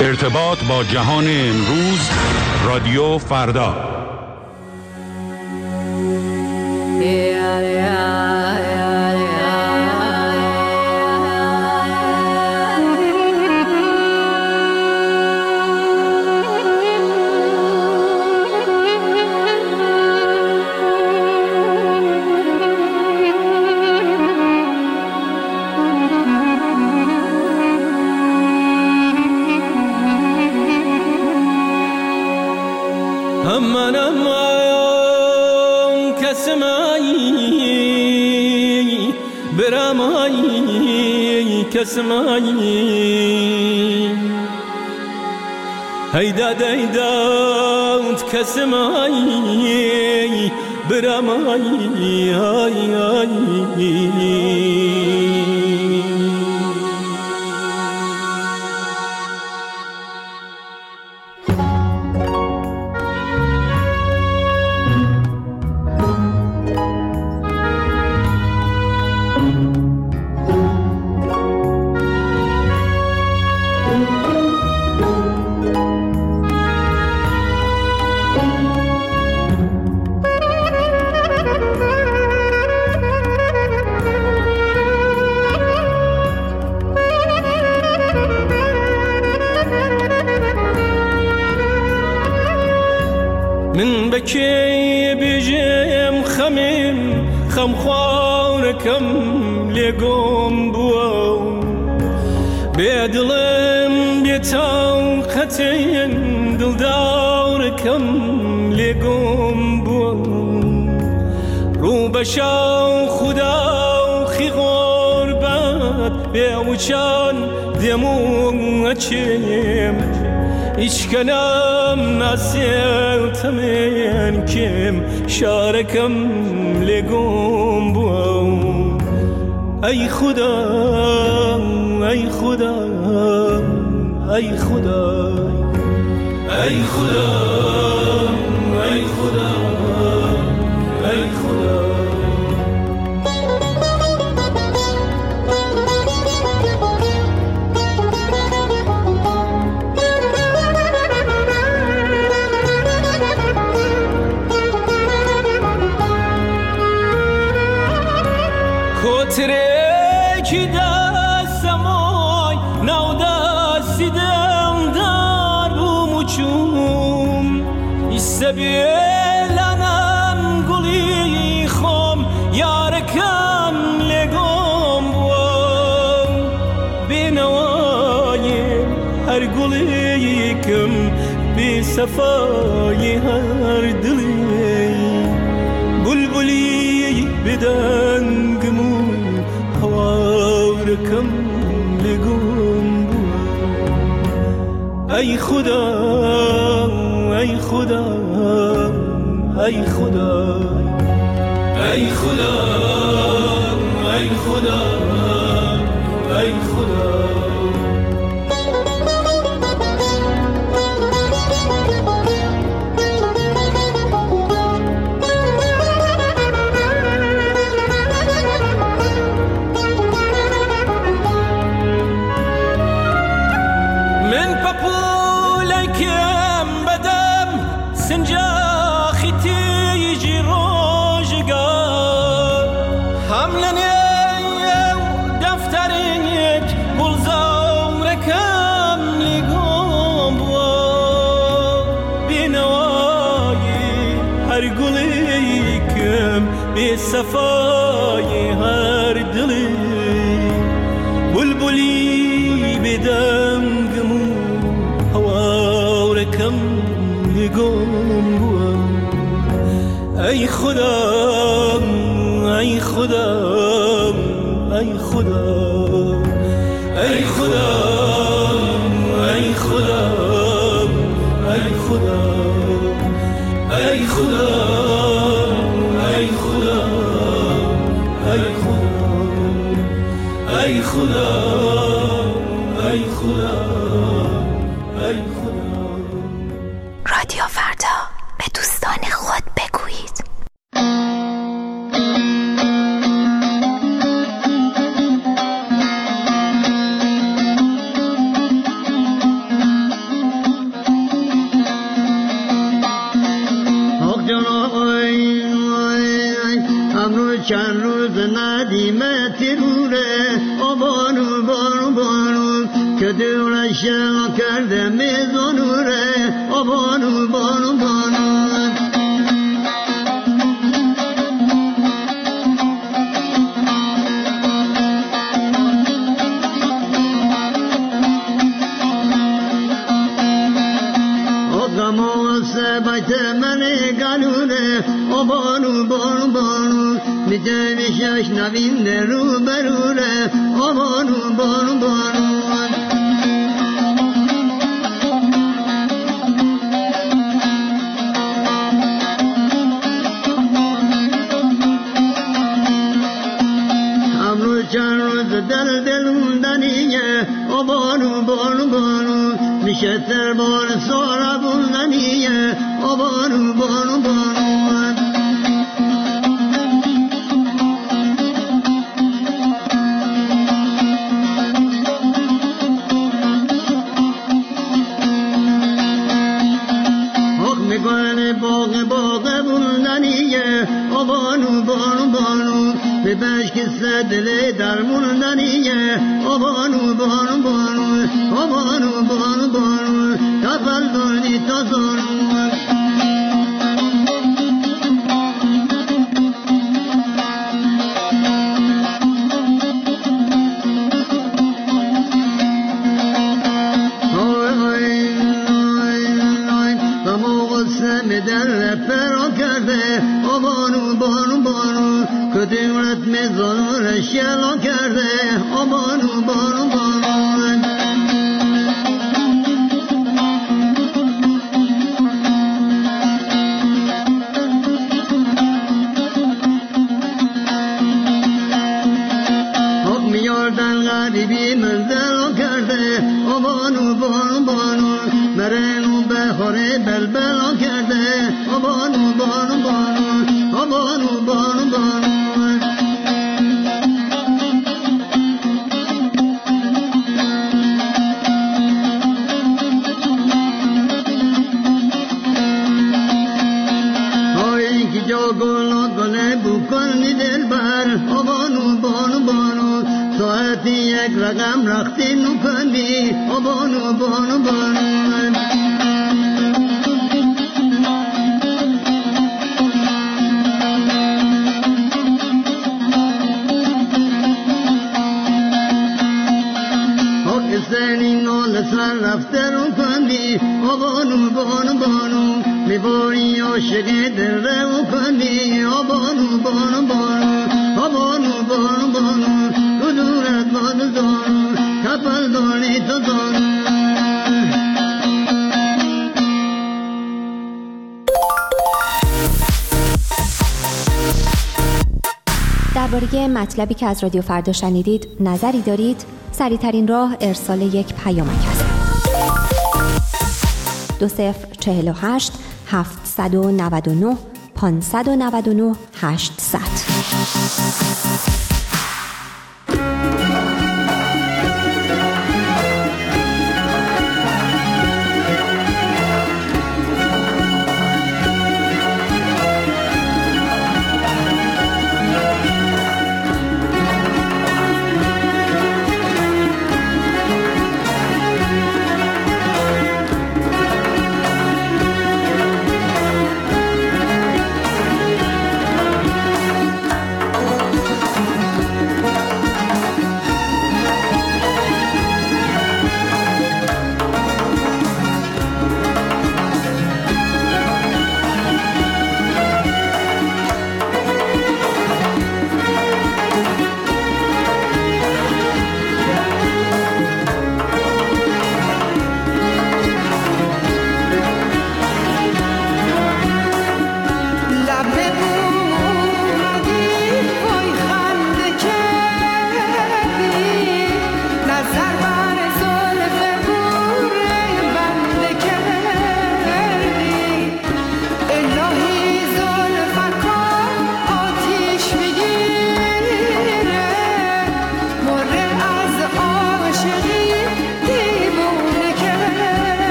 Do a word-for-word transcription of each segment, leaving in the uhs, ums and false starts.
ارتباط با جهان امروز، رادیو فردا. كسماي هيدا دايدات كسماي برماي هاي هاي من بكي بجيم خميم خم خواركم لقوم بواو بيدلم بيتاو ختين دل داركم لقوم بواو رو بشاو خداو خي غربت بيوچان دمو اچيم إيش كلام ناسيت من كم شاركم لقوم بو أي خدا أي خدا أي خدا أي خدا أي خدا أي خدا ترکی دستمای نو دستی دم در بومچوم استبیلنم گلی خم یارکم لگم بوم بینوای هر گلی کم بی صفای هر دلی بلبلی بدن هواركم لقوم بو أي خدا أي خدا أي خدا أي خدا أي خدا أي خدا صفای هر دلی بلبلی بدم گمو هوارکم نگم بو ای خدا ای خدا ای خدا ای خدا ای خدا ای خدا ای خدا ای خدا ای خدا ای خدا. رادیو فردا، به دوستان خود بگویید. که دورش کرده میزانوره آبانو بانو بانو بیت من گلوله او بانو بانو بانو میده میشش نوین رو بروله او بانو بانو بانو امروز چند روز دل دلوندنیه او بانو بانو بانو میشه تر بار سارا بوندنیه او بانو بانو بانو حق میکنه باغ باغ بوندنیه او بانو بانو بانو به بشک دل در موندنیه او بانو بانو بانو او بانو بانو بانو تفل دانی تا زانو در فرا کرده او بانو بانو بانو کدیمت میزانو شلا کرده او بانو بانو بانو حق میاردن غریبی منزل کرده او بانو بانو بانو مرنو بخوره بلبل کرده او بانو بانو بانو او بانو بانو بانو های که جا گل گله بکنی دل بر او بانو بانو بانو ساعتی یک رقم رختی نکنی او بانو بانو بانو سر رفته رو کندی او بانو بانو بانو میباری عاشق دل رو کندی او بانو بانو بانو او بانو بانو بانو تو دورت باد زانو کپل دانی تو زانو درباره مطلبی که از رادیو فردا شنیدید نظری دارید؟ سریع‌ترین راه ارسال یک پیامک است. دو صفر چهل و هشت هفتصد و نود و نه پانصد و نود و نه هشتصد.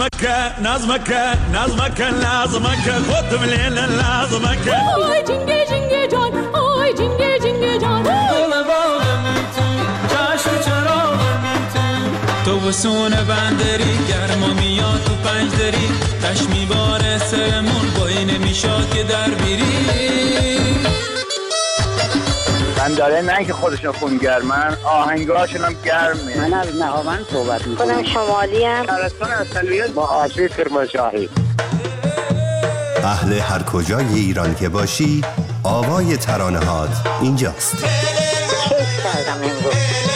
نظمك نظمك نظمك لازمك خود مليل لازمك آی جنگه جنگه جان آی جنگه جنگه جان گل باغم تو چشم چراغم تو تو بسون بندری گرما میاد تو پنجدری تش میباره سرمون بایی نمیشاد که در بیری من داره نه که خودشون خونگرمن آهنگاشون هم گرمه. من از نهاوند صحبت میکنم. خودم شمالی ام. شهرستان اصلیت با آشی کرمانشاهی. اهل هر کجای ایران که باشی آوای ترانه هات اینجاست. کیف کردم امروز.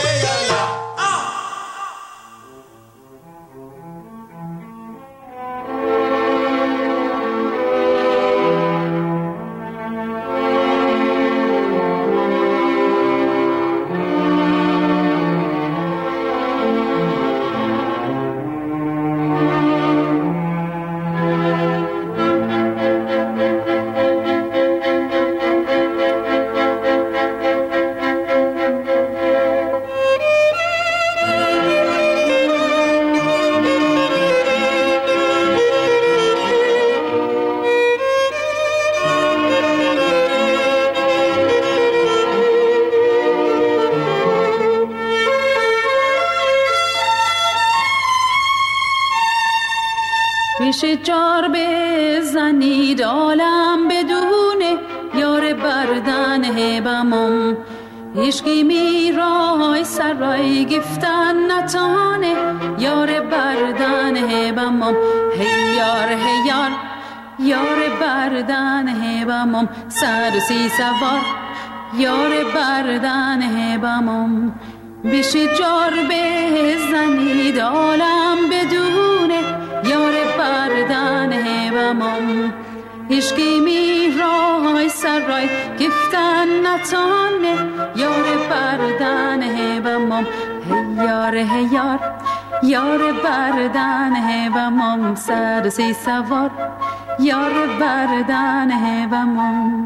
جار بزنید عالم بدونه یار بردن هبمم هیچکی میرای سرای گفتن نتانه یار بردن هبمم هی یار هی یار یار بردن هبمم سر سی سوار یار بردن هبمم بشه جار بزنید عالم بدونه یار بردن هبمم هیچکی میرای سرای گفتن نتانه یار بردن هبمم هی یار هی یار یار بردن هبمم سر سی سوار یار بردن هبمم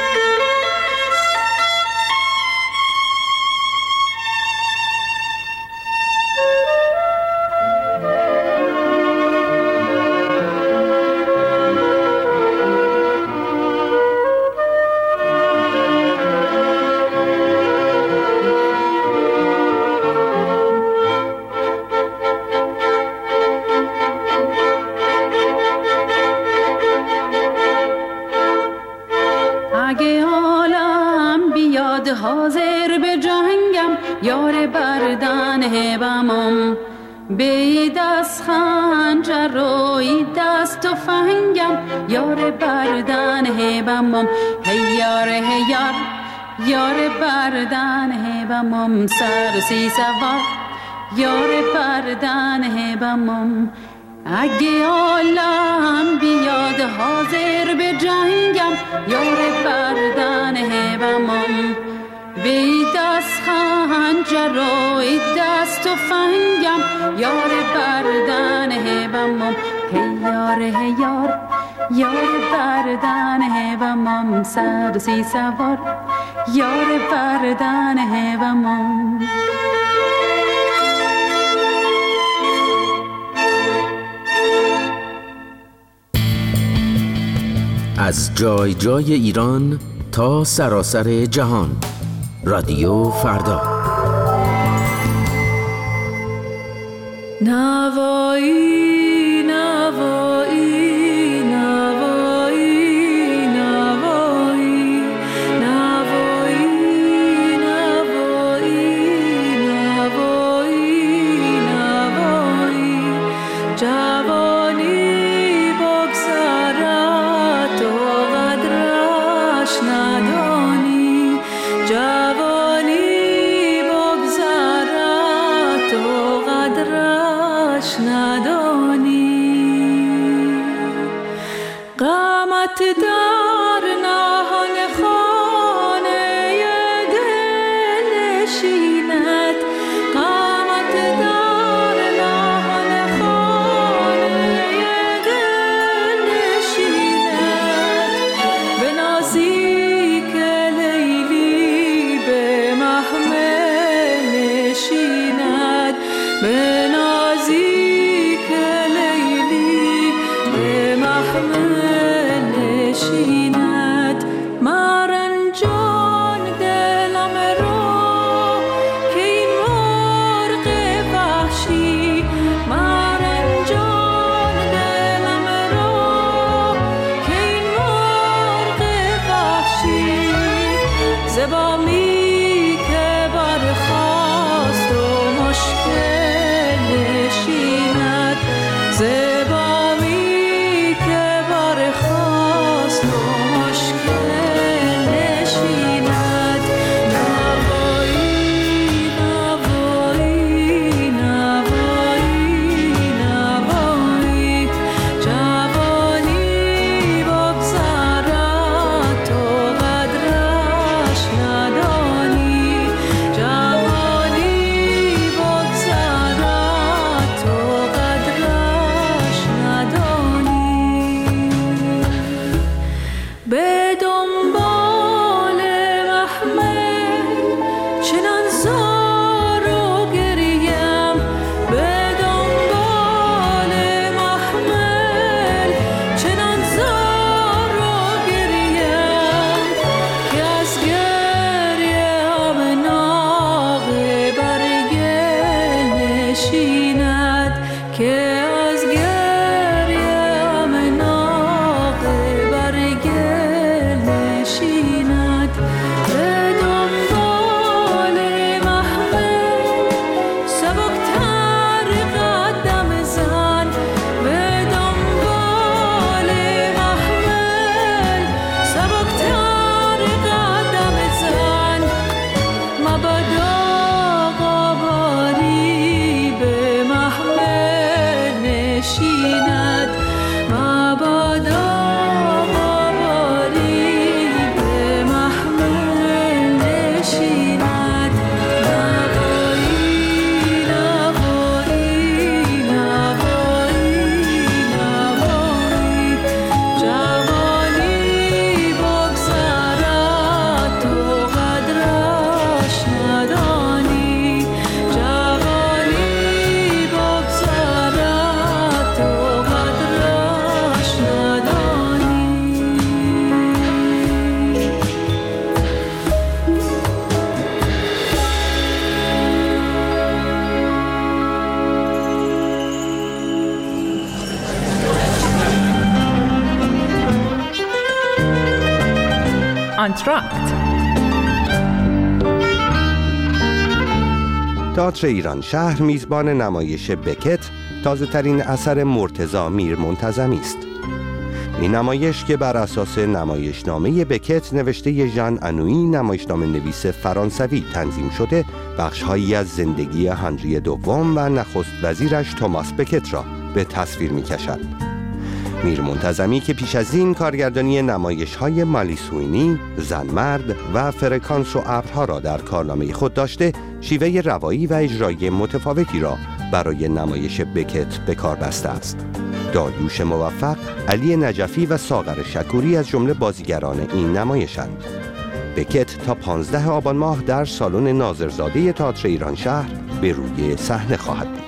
حاضر به جنگم یار بردن هبمم به دست خنجر و دست تفنگم یار بردن هبمم هی یار هی یار یار بردن هبمم سر سی سوار یار بردن هبمم اگه عالم بیاد حاضر به جنگم یار بردن هبمم به دست خنجر و دست تفنگم یار بردن هبمم هی یار هی یار یار بردن هبمم سر سی سوار یار بردن هبمم از جای جای ایران تا سراسر جهان رادیو فردا نوایی نوایی نوایی نوایی نوایی نوایی نوایی نوایی جوانی بگذرد و قدرش ندانی جوانی بگذرد و قدرش ندانی قامت در نهان خانه دل نشیند قامت در نهان خانه دل نشیند به نازیک لیلی به محمل نشیند به نازیک آنتراکت. تئاتر ایران شهر میزبان نمایش بکت، تازه ترین اثر مرتضی میرمنتظمی است. این نمایش که بر اساس نمایشنامه بکت نوشته ژان انویی نمایشنامه نویس فرانسوی تنظیم شده، بخش‌هایی از زندگی هنری دوم و نخست وزیرش توماس بکت را به تصویر می‌کشد. میرمنتظمی که پیش از این کارگردانی نمایش‌های مالی سوینی، زن مرد و فرکانس و ابرها را در کارنامه خود داشته، شیوه روایی و اجرایی متفاوتی را برای نمایش بکت به کار بسته است. داریوش موفق، علی نجفی و ساغر شکوری از جمله بازیگران این نمایشند. بکت تا پانزده آبان ماه در سالن ناظرزاده تئاتر ایران شهر به روی صحنه خواهد بود.